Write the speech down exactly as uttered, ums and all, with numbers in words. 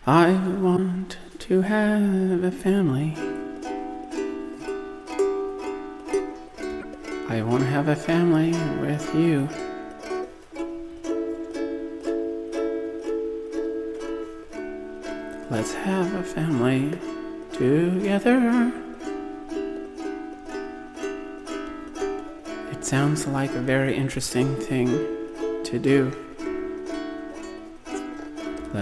I want to have a family. I want to have a family with you. Let's have a family together. It sounds like a very interesting thing to do.